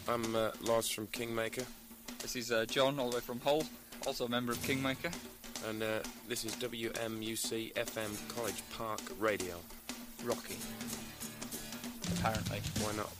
I'm Lars from Kingmaker. This is John, all the way from Hull, also a member of Kingmaker. And this is WMUC FM College Park Radio. Rocky. Apparently. Why not?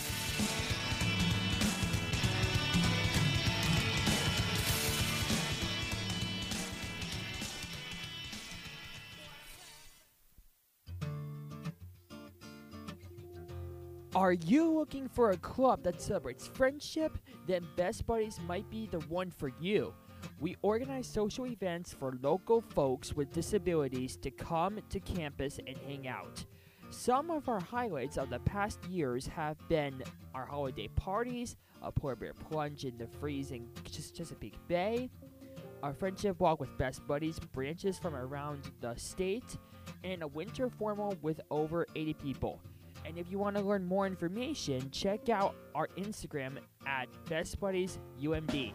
Are you looking for a club that celebrates friendship? Then Best Buddies might be the one for you. We organize social events for local folks with disabilities to come to campus and hang out. Some of our highlights of the past years have been our holiday parties, a polar bear plunge in the freezing Chesapeake Bay, our friendship walk with Best Buddies branches from around the state, and a winter formal with over 80 people. And if you want to learn more information, check out our Instagram at BestBuddiesUMD.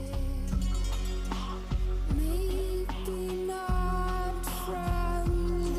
Maybe not from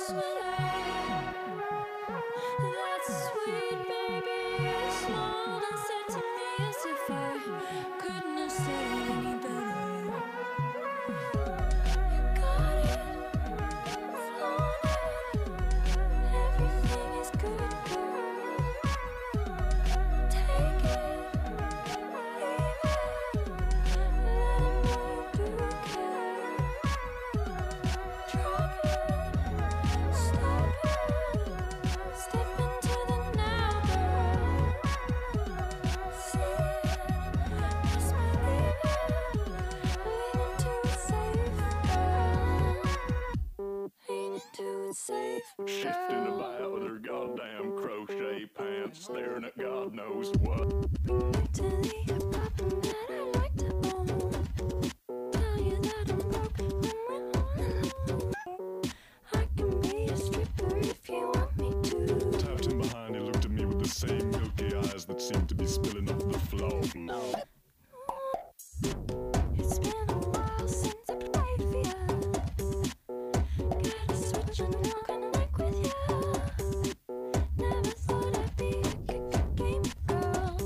Shifting about her goddamn crochet pants, staring at God knows what. Tapped him behind, he looked at me with the same milky eyes that seemed to be spilling off the floor. It's been a while since I played for you. Gotta switch and I'm gonna work with you. Never thought I'd be a game girl.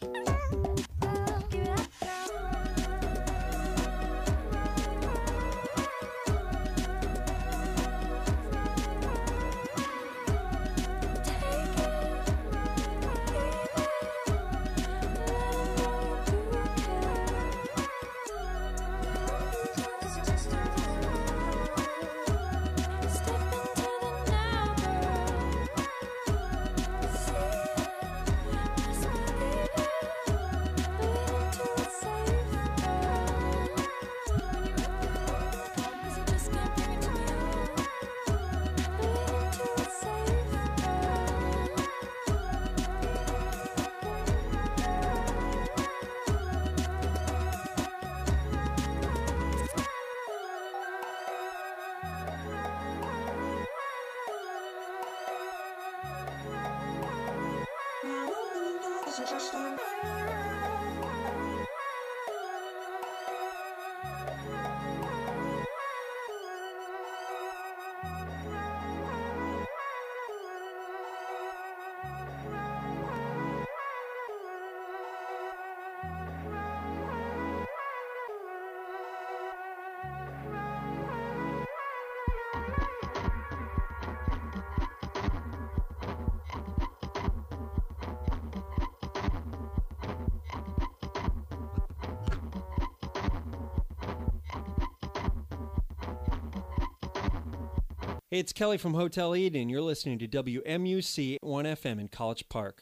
Give it up, Hey, it's Kelly from Hotel Eden. You're listening to WMUC 1FM in College Park.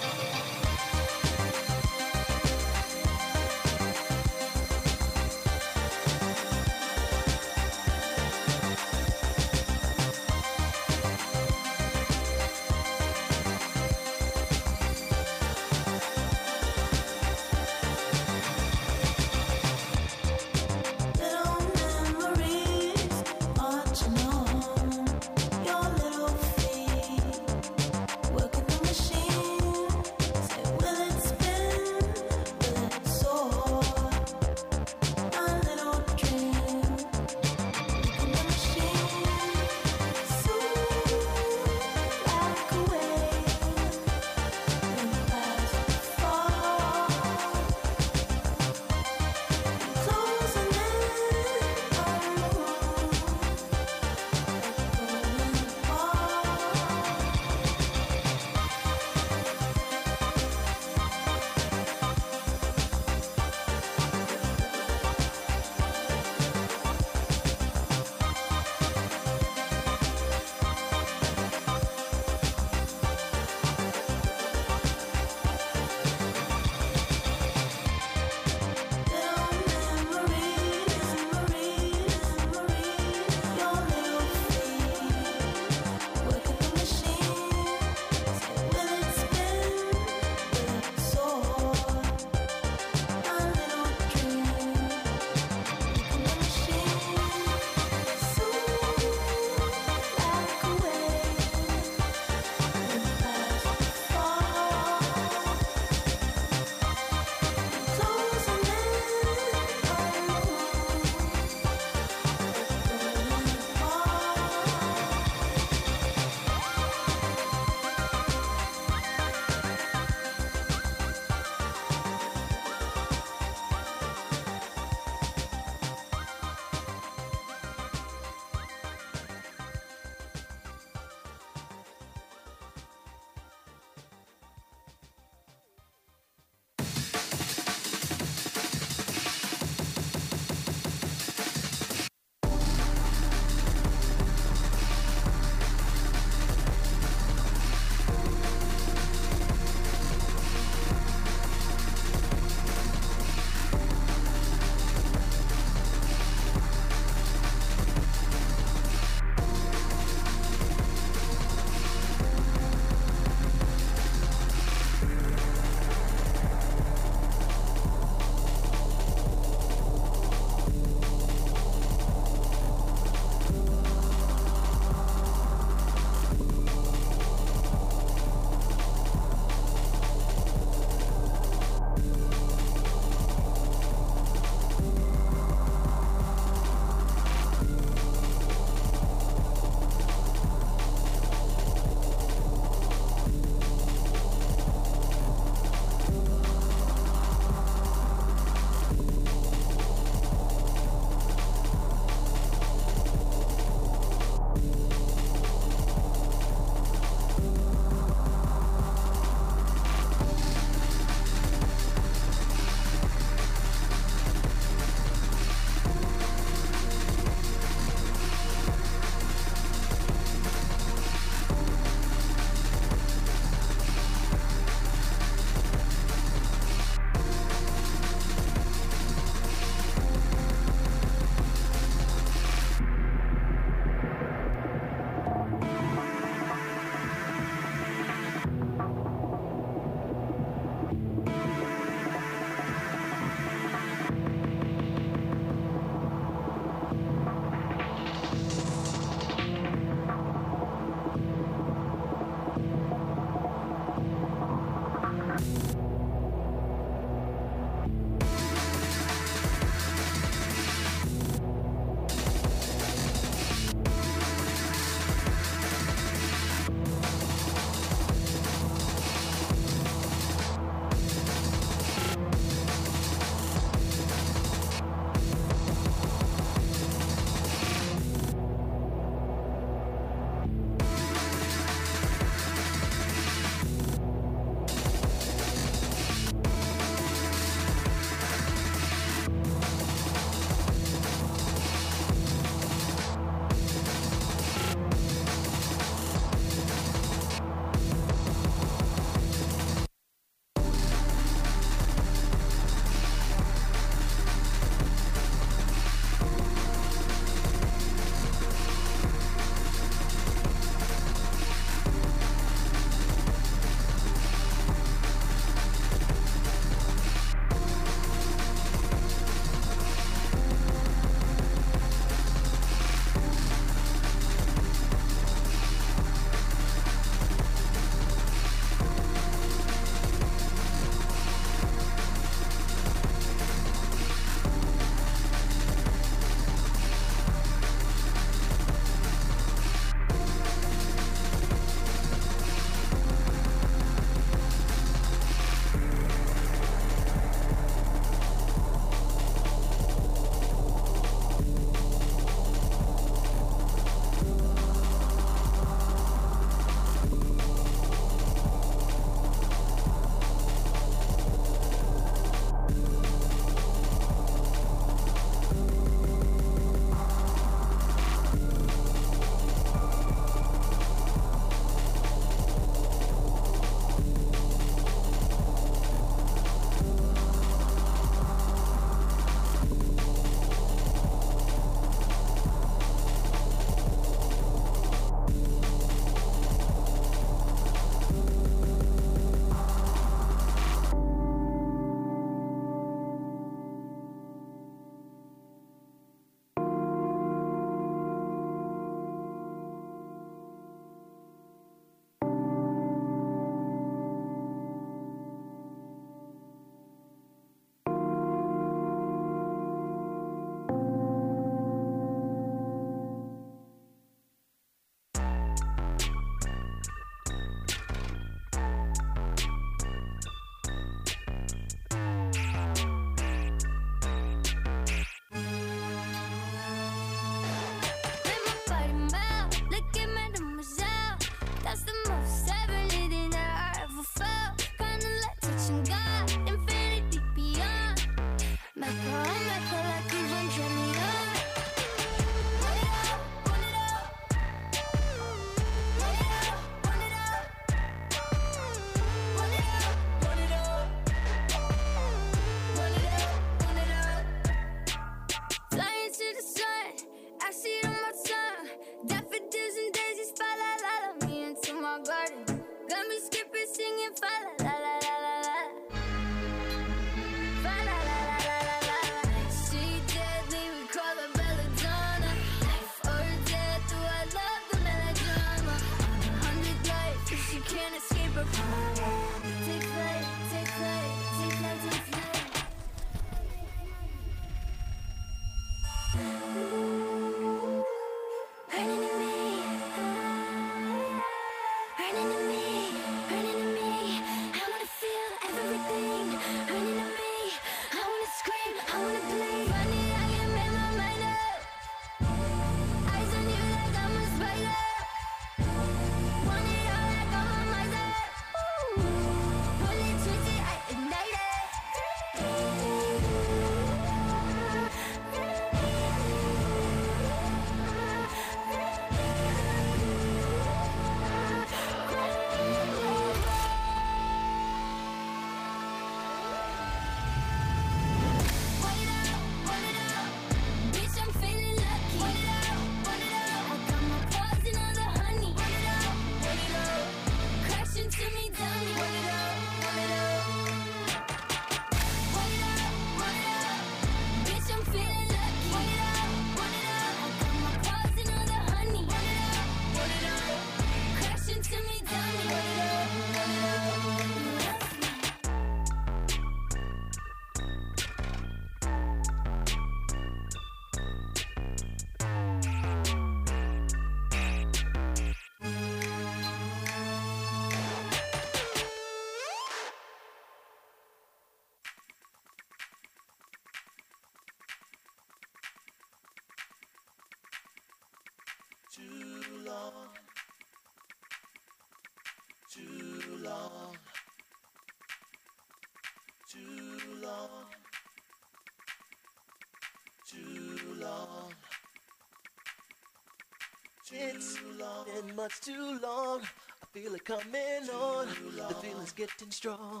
It's been much too long. I feel it coming on. The feeling's getting strong.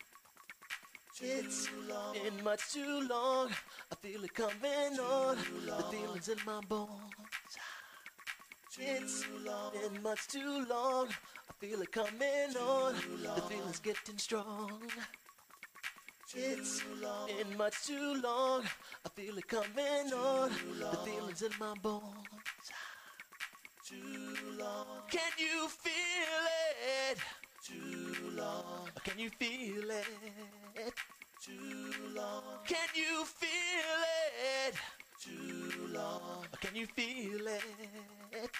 It's been much too long. I feel it coming on. The feeling's in my bones. It's been much too long. I feel it coming on. The feeling's getting strong. It's been much too long. I feel it coming on. The feeling's in my bones. Too long. Can you feel it? Too long. Can you feel it? Too long. Can you feel it? Too long. Can you feel it?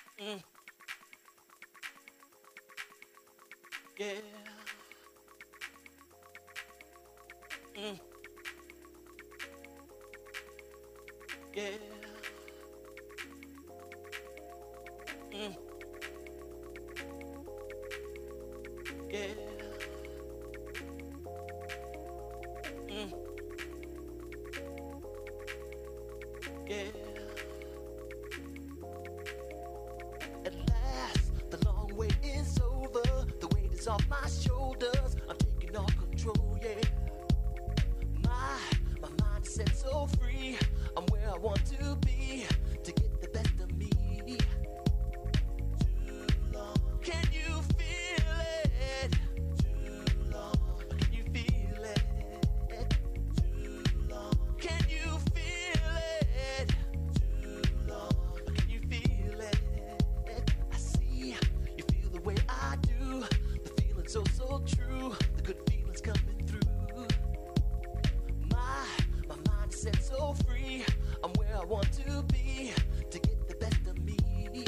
Yeah. Yeah. Yeah. Yeah. At last, the long wait is over. The weight is off my shoulders. I'm taking all control, yeah. My mind is set so free. I'm where I want to be to get the best of me. Too long. Can you feel it? Too long. Can you feel it? Too long. Can you feel it? Too long. Can you feel it? I see you feel the way I do. The feeling so true. The good feeling's coming through. My mind is set so free. I'm where I want to be to get the best of me.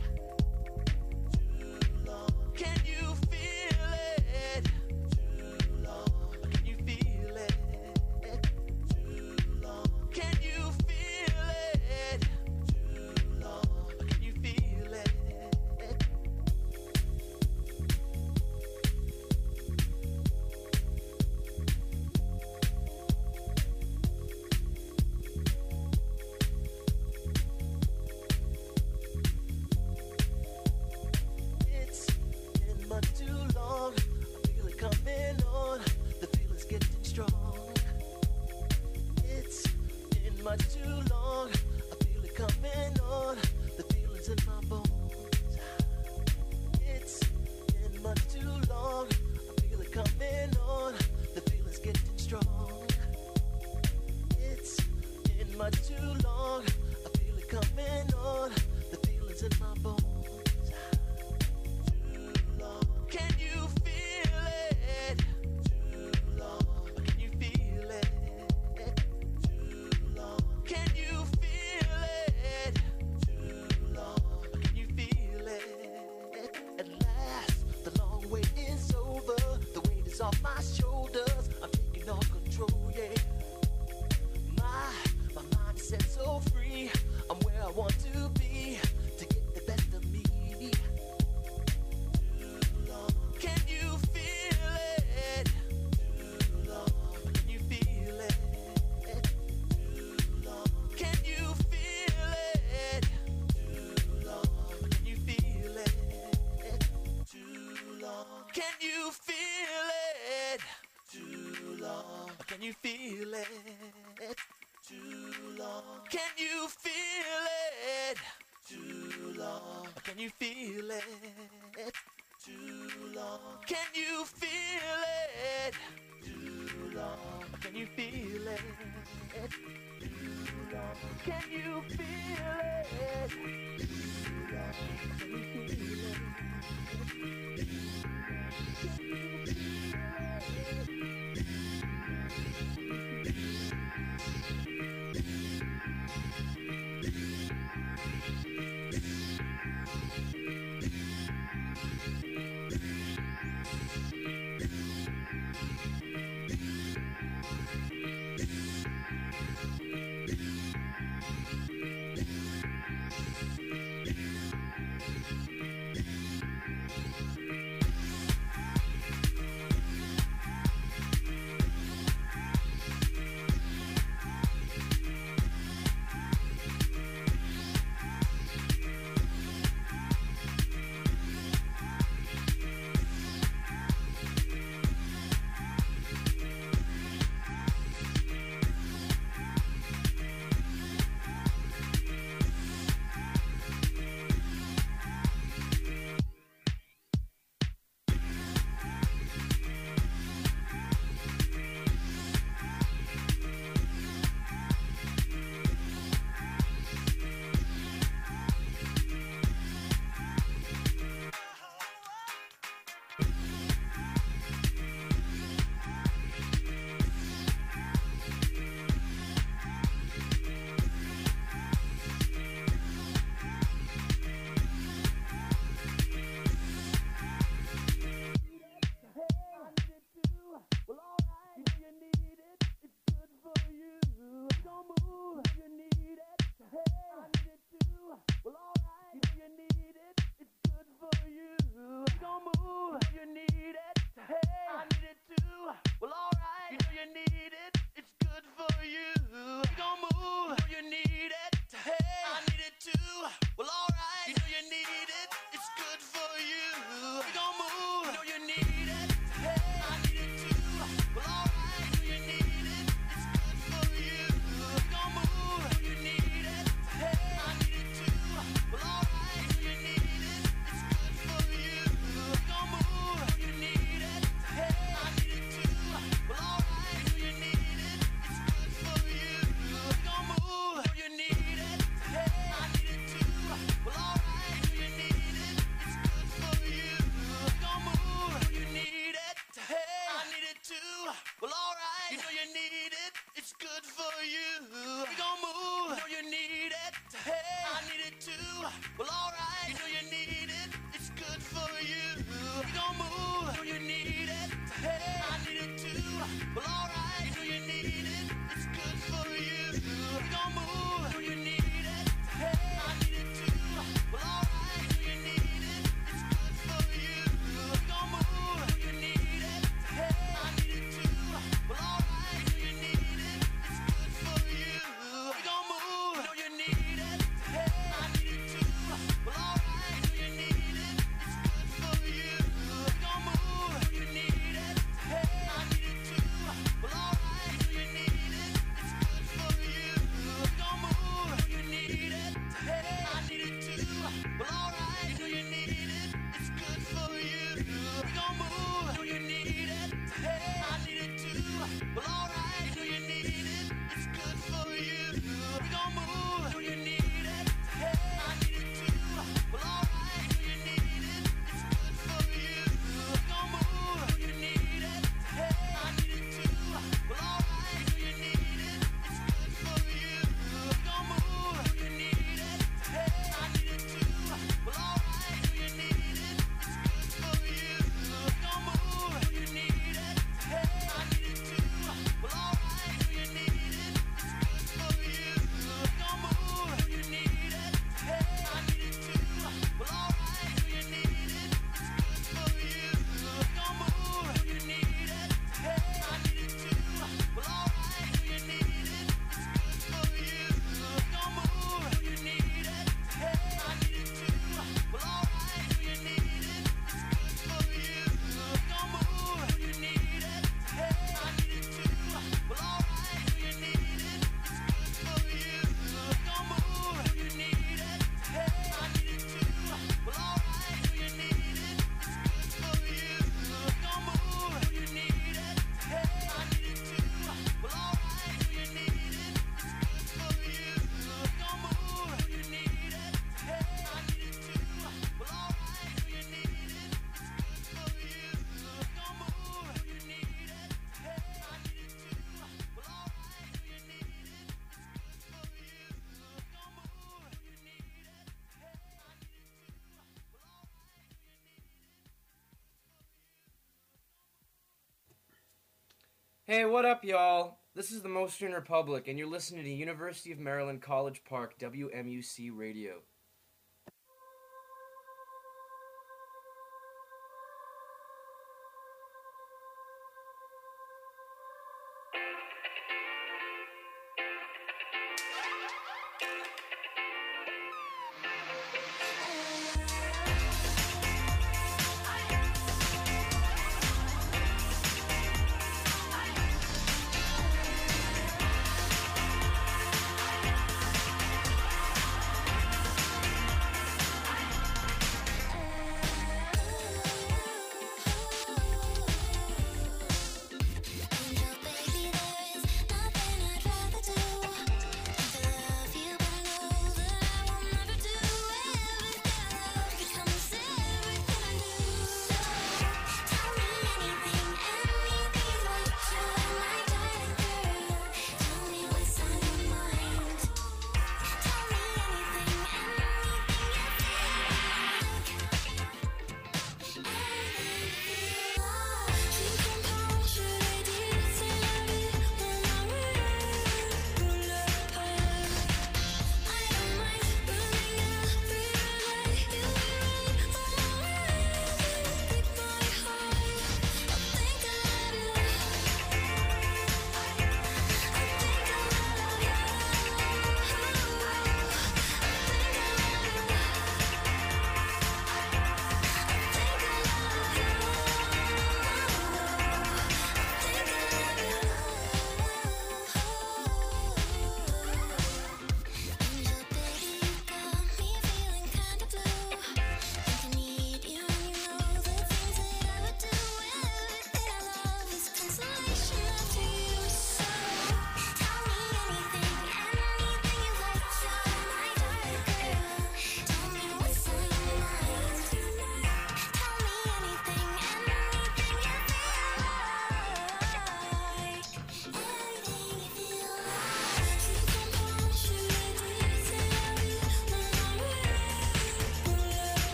Too long. Can you feel it? Too long. Can you feel it? Too long. Can you feel it? Too long. Can you feel it? It's been much too long. I feel it coming on. The feeling's getting strong. It's been much too long. I feel it coming on. The feeling's in my bones. It's been much too long. I feel it coming on. The feeling's getting strong. It's been much too long. I feel it coming on. The feeling's in my bones. Too long. Can you feel it? Too long. Can you feel it? Too long. Can you feel it? Too long. Can you feel it? At last, the long wait is over. The weight is off my shoulders. I'm taking all control, yeah. My mind is set so free. I'm where I want to be to get the best of me. Too long. Can you feel it? Too long. Can you feel it? Too long. Can you feel it? Too long. Can you feel it? Too long. Can you feel it? Too long. Can you feel it? Too long. Can you feel it? Too long. Can you feel it? Too long. Can you feel it? Too long. Can you feel it? Too long. Can you feel it? Too long. Can you feel it? for you. We gon' move, you need it. Hey, I need it too. Well, alright, you know you need it. It's good for you. We gon' move, you need it. Hey, I need it too. Well, alright, you know you need it. It's good for you. We gon' move, you know you need it. Hey, I need it too. Well, alright, you know you need it. It's good for you. We gon' move, you know you need it. Hey, I need it too. Well, alright, you know you need it. It's good for you. We gon' move, you know you need it. Hey, I need it too. Well, alright, you know you need it. It's good for you. We gon' move, you know you need it. Hey, I need it too. Well, alright, you know you need it. It's good for you. We gon' move, you know you need it. Hey, I need it too. Well, alright, you know you need it. It's good for you. We gon' move, you know you need it. Hey, I need it too. Well, alright, you know you need it. It's good for you. We gon' move, you know you need it. Hey, I need it too. Well, alright, you know you need it. It's good for you. We gon' move, you know you need it. Hey, I need it too. Well, alright, you know you need it. It's good for you. We gon' move, you know you need it. Hey, I need it too. Well, alright, you know you need it. It's good for you. We gon' move, you know you need it. Hey, I need it too. Well, alright, you know you need it. It's good for you. We gon' move, you know you need it. Hey, I need it too. Well, alright, you know you need it. It's good for you. We gon' move, you know you need it. Hey, I need it too. Well, alright, you know you need it. It's good for you. We gon' move, you know you need it. Hey, I need it too. Well, alright, you know you need it. It's good for you. We gon' move, you know you need it. Hey, I need it too. Well, alright, you know you need it. It's good for you. We gon' move, you know you need it. Hey, I need it too. Well, alright, you know you need it. It's good for you. We gon' move, you know you need it. Hey, I need it too. Well, alright, you know you need it. It's good for you. We gon' move, you know you need it. Hey, I need it too. Well, alright, you know you need it. It's good for you. We gon' move, you know you need it. Hey, I need it too. Well, alright, you know you need it. It's good for you. We gon' move, you know you need it. Hey, I need it too. Well, alright, you know you need it. It's good for you. We gon' move, you know you need it. Hey, I need it too. Well, alright, you know you need it. It's good for you. We gon' move, you know you need it. Hey, I need it too. Well, alright, you know you need it. It's good for you. We gon' move, you know you need it. Hey, I need it too. Well, alright, you know you need it. It's good for you. We gon' move, you know you need it. Hey, I need it too. Well, alright, you know you need it. It's good for you. We gon' move, you know you need it. Hey, I need it too. Well, alright, you know you need it. It's good for you. We gon' move, you know you need it. Hey, I need it too. Well, alright, you know you need it. It's good for you. We gon' move, you know you need it. Hey, I need it too. Well, alright, you know you need it. Hey, what up, y'all? This is the Mostern Republic, and you're listening to University of Maryland College Park WMUC Radio.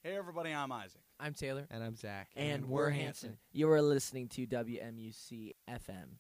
Hey everybody, I'm Isaac. I'm Taylor. And I'm Zach. And we're Hanson. You are listening to WMUC FM.